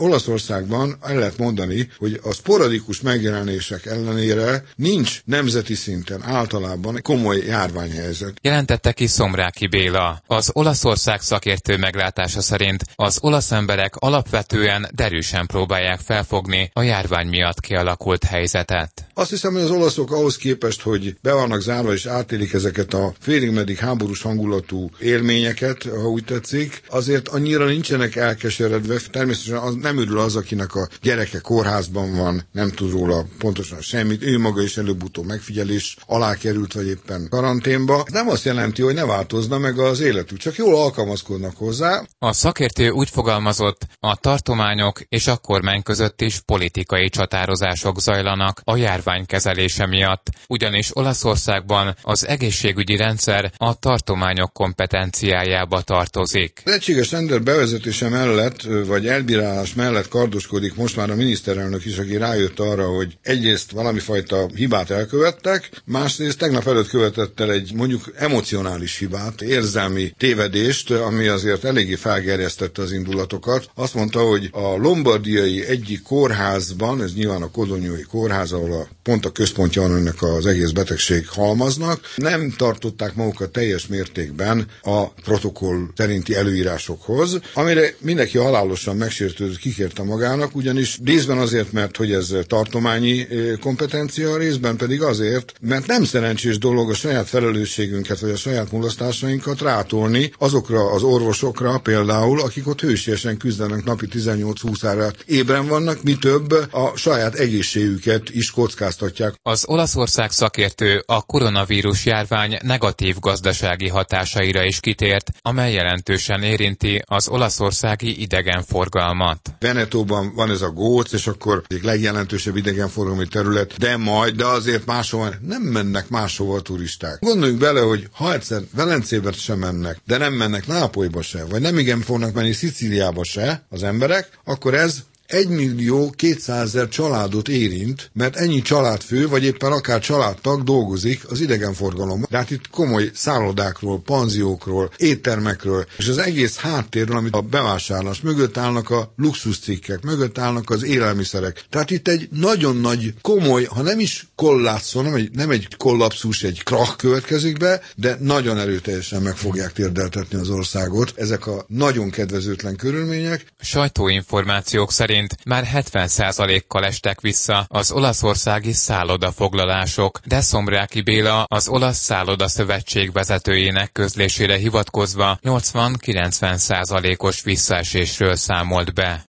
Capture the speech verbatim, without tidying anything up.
Olaszországban el lehet mondani, hogy a sporadikus megjelenések ellenére nincs nemzeti szinten általában komoly járványhelyzet. Jelentette ki Szomráki Béla. Az Olaszország szakértő meglátása szerint az olasz emberek alapvetően derűsen próbálják felfogni a járvány miatt kialakult helyzetet. Azt hiszem, hogy az olaszok ahhoz képest, hogy be vannak zárva és átélik ezeket a félig-meddig háborús hangulatú élményeket, ha úgy tetszik, azért annyira nincsenek elkeseredve. Természetesen az nem örül az, akinek a gyereke kórházban van, nem tud róla pontosan semmit, ő maga is előbb-utóbb megfigyelés alá került, vagy éppen karanténba. Nem azt jelenti, hogy ne változna meg az életük, csak jól alkalmazkodnak hozzá. A szakértő úgy fogalmazott, a tartományok és a kormány között is politikai csatározások zajlanak a járvány kezelése miatt, ugyanis Olaszországban az egészségügyi rendszer a tartományok kompetenciájába tartozik. Az egységes rendszer bevezetése mellett, vagy elbírálás mellett kardoskodik most már a miniszterelnök is, aki rájött arra, hogy egyrészt valamifajta hibát elkövettek, másrészt tegnap előtt követett el egy mondjuk emocionális hibát, érzelmi tévedést, ami azért eléggé felgerjesztette az indulatokat. Azt mondta, hogy a lombardiai egyik kórházban, ez nyilván a Codogniui kórház, ahol a, pont a központja van ennek az egész betegség halmaznak, nem tartották magukat teljes mértékben a protokoll szerinti előírásokhoz, amire mindenki halálosan megsértődött, kikérte magának, ugyanis részben azért, mert hogy ez tartományi kompetencia, részben pedig azért, mert nem szerencsés dolog a saját felelősségünket, vagy a saját mulasztásainkat rátolni azokra az orvosokra például, akik ott hősiesen küzdenek napi tizennyolc-húsz órát ébren vannak, mi több a saját egészségüket is kockáztatják. Az Olaszország szakértő a koronavírus járvány negatív gazdasági hatásaira is kitért, amely jelentősen érinti az olaszországi idegenforgalmat. Venetóban van ez a góc, és akkor egyik legjelentősebb idegenforgalmi terület, de majd, de azért máshova nem mennek máshova a turisták. Gondoljunk bele, hogy ha egyszer Velencébe sem mennek, de nem mennek Nápolyba se, vagy nem igen fognak menni Szicíliába se az emberek, akkor ez egymillió kétszázezer családot érint, mert ennyi családfő, vagy éppen akár családtag dolgozik az idegenforgalomban. De hát itt komoly szállodákról, panziókról, éttermekről, és az egész háttérről, amit a bevásárlás mögött állnak a luxuscikkek, mögött állnak az élelmiszerek. Tehát itt egy nagyon nagy, komoly, ha nem is kollapszó, nem egy, nem egy kollapszus, egy krach következik be, de nagyon erőteljesen meg fogják térdeltetni az országot. Ezek a nagyon kedvezőtlen körülmények. Sajtóinformációk szerint már hetven százalékkal estek vissza az olaszországi szállodafoglalások, de Szomráki Béla az Olasz Szálloda Szövetség vezetőjének közlésére hivatkozva nyolcvan-kilencven százalékos visszaesésről számolt be.